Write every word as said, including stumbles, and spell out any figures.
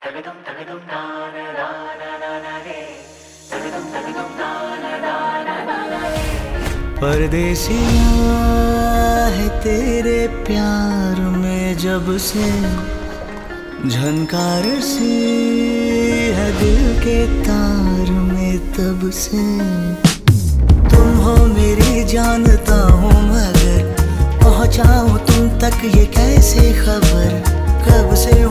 परदेसिया है तेरे प्यार में जब से झनकार सी है दिल के तार में तब से। तुम हो मेरी जानता हूँ मगर पहुँचाऊँ तुम तक ये कैसे खबर, कब से